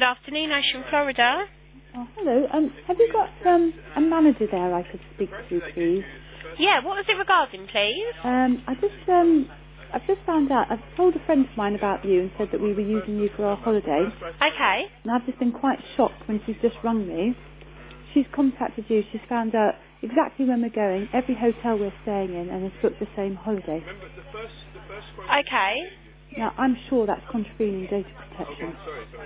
Good afternoon, Ocean, Florida. Oh, hello. Have you got a manager there I could speak to, please? Yeah, what was it regarding, please? I've just found out. I've told a friend of mine about you and said that we were using you for our holiday. Okay. And I've just been quite shocked when she's just rung me. She's contacted you. She's found out exactly when we're going, every hotel we're staying in, and has booked the same holiday. Okay. Now, I'm sure that's contravening data protection.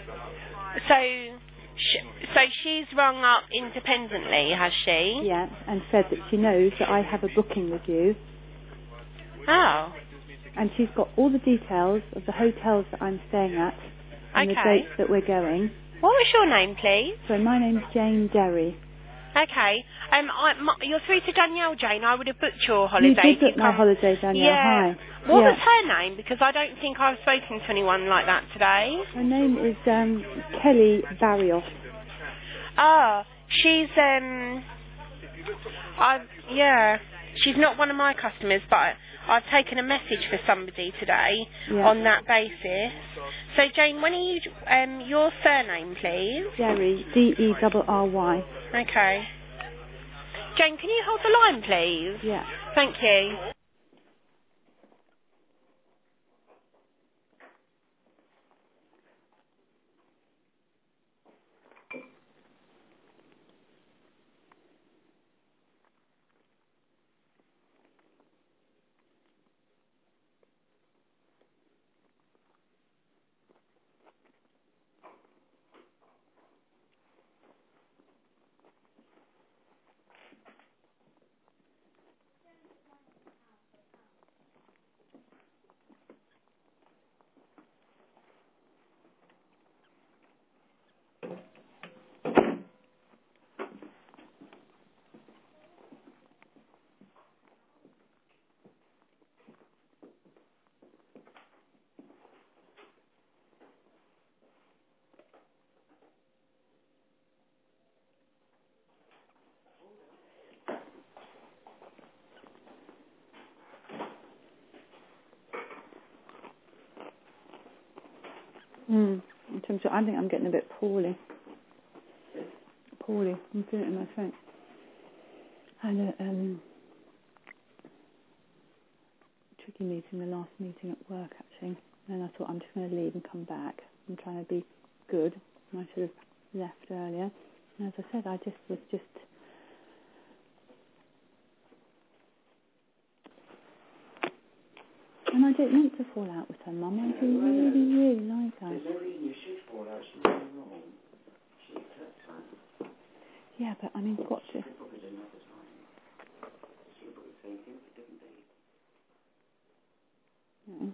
So she's rung up independently, has she? Yeah, and said that she knows that I have a booking with you. Oh. And she's got all the details of the hotels that I'm staying at and the Okay. dates that we're going. What was your name, please? So my name's Jane Derry. Okay. You're through to Danielle, Jane. I would have booked your holiday. You did book my holiday, Danielle. Yeah. Hi. What Yeah. was her name? Because I don't think I've spoken to anyone like that today. Her name is Kelly Barrios. Oh, she's she's not one of my customers, but I've taken a message for somebody today on that basis. So Jane, when are you your surname, please? Derry, D-E-R-R-Y. Okay. Jane, can you hold the line, please? Yeah. Thank you. In terms of, I think I'm getting a bit poorly. I'm feeling it in my throat. I had a tricky meeting, the last meeting at work actually. And I thought I'm just going to leave and come back. I'm trying to be good. I should have left earlier. And as I said, I was just. And I didn't want to fall out with her, Mum. I do really, really like her. There's no reason you should fall out. She's doing wrong. She accepts that. Yeah, but I mean, got to. She could book it another time. She could book the same thing for a different day. Mm.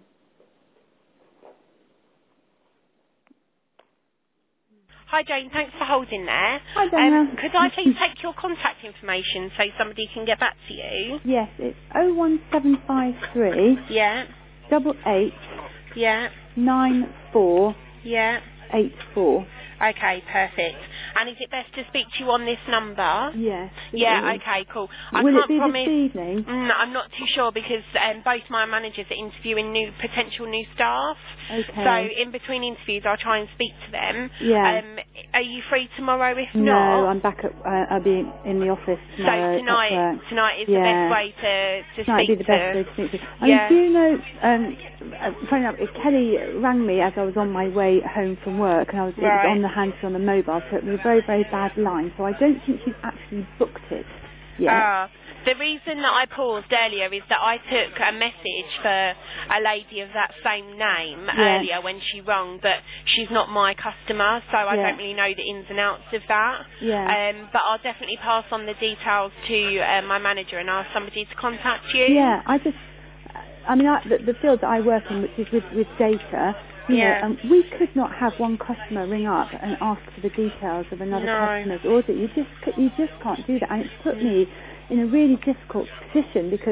Hi Jane, thanks for holding there. Hi, Danielle. Could I please take your contact information so somebody can get back to you? Yes, it's 01753 Yeah. 88 Yeah. 94 Yeah. 84. Okay, perfect. And is it best to speak to you on this number? Yes. Yeah, okay, cool. I Will can't it be promise. this evening? I'm not too sure because both my managers are interviewing potential new staff. Okay. So in between interviews, I'll try and speak to them. Yeah. Are you free tomorrow? If No, not, I'm back at. I'll be in the office tomorrow. so tonight is the best way to Tonight speak would be the best to. way to speak to. Yeah. Do you know? Funny enough, Kelly rang me as I was on my way home from work, and it was on the hands on the mobile, so it was a very, very bad line. So I don't think she's actually booked it yet. The reason that I paused earlier is that I took a message for a lady of that same name earlier when she rang, but she's not my customer, so I don't really know the ins and outs of that. Yeah. But I'll definitely pass on the details to my manager and ask somebody to contact you. Yeah, the field that I work in, which is with data, you know, we could not have one customer ring up and ask for the details of another customer's order. You just can't do that, and it's put me in a really difficult position because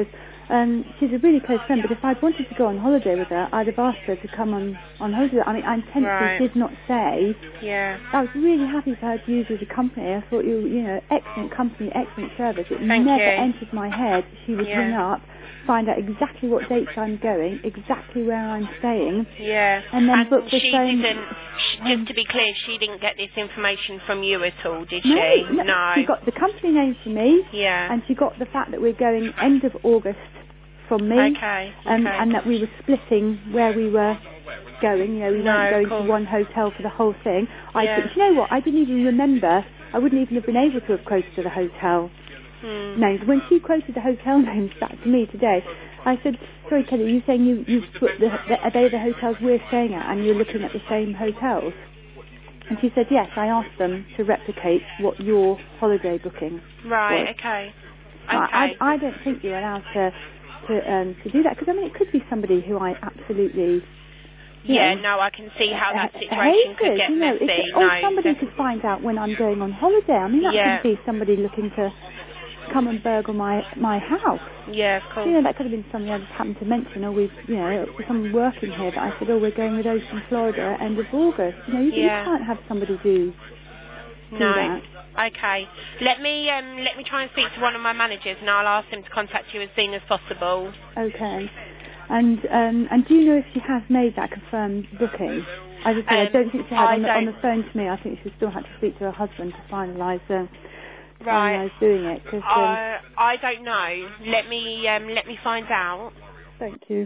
she's a really close friend, but if I'd wanted to go on holiday with her, I'd have asked her to come on holiday. I mean, I intentionally did not say. Yeah. I was really happy for her to use as a company. I thought, excellent company, excellent service. It Thank never you. entered my head. She would ring up, find out exactly what dates I'm going, exactly where I'm staying. Yeah. And then book the she phone. just to be clear, she didn't get this information from you at all, did No, she? no. She got the company name from me. Yeah. And she got the fact that we're going end of August from me. Okay. And that we were splitting where we were going. We weren't going to one hotel for the whole thing. But you know what? I didn't even remember. I wouldn't even have been able to have quoted the hotel names. When she quoted the hotel names back to me today, I said, sorry, Kelly, you're saying you've put are they the hotels we're staying at and you're looking at the same hotels? And she said, yes, I asked them to replicate what your holiday booking was. Okay. I don't think you're allowed to do that, because, I mean, it could be somebody who I absolutely... I can see how that situation could get messy. Or somebody could find out when I'm going on holiday. I mean, that could be somebody looking to come and burgle my house. Yeah, of course. That could have been something I just happened to mention, or someone working here that I said, we're going with Ocean, Florida, end of August. You can't have somebody do that. Okay. Let me try and speak to one of my managers, and I'll ask him to contact you as soon as possible. Okay. And do you know if she has made that confirmed booking? As I said, I don't think she had on the phone to me. I think she still had to speak to her husband to finalise doing it. Cause, I don't know. Let me find out. Thank you.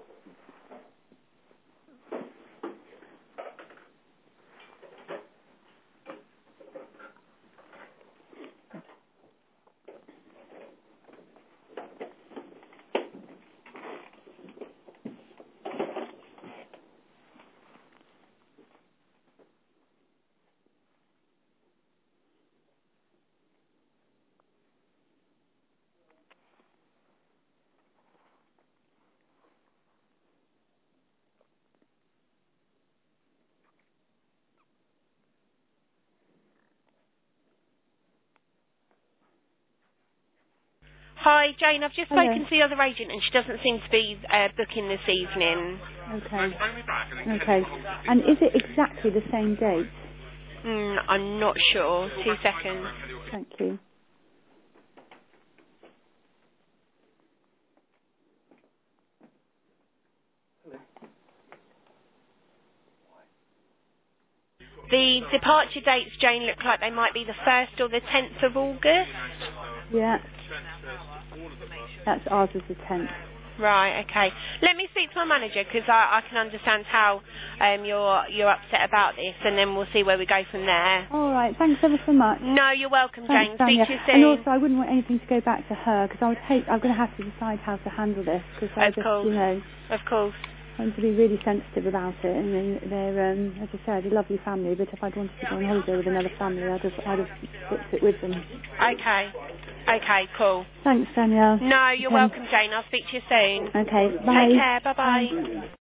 Hi, Jane. I've just spoken to the other agent, and she doesn't seem to be booking this evening. Okay. And is it exactly the same date? I'm not sure. 2 seconds. Thank you. The departure dates, Jane, look like they might be the 1st or the 10th of August. Yeah. That's ours is the 10th. Right, okay. Let me speak to my manager, because I can understand how you're upset about this, and then we'll see where we go from there. All right, thanks ever so much. No, you're welcome, Jane. Thanks, Speak to you soon. And also, I wouldn't want anything to go back to her, because I'm going to have to decide how to handle this, because Of course. I want to be really sensitive about it. And they're, as I said, a lovely family, but if I'd wanted to go on holiday with another family, I'd have booked it with them. Okay, cool. Thanks, Danielle. No, you're welcome, Jane. I'll speak to you soon. Okay, bye. Take care. Bye-bye. Bye.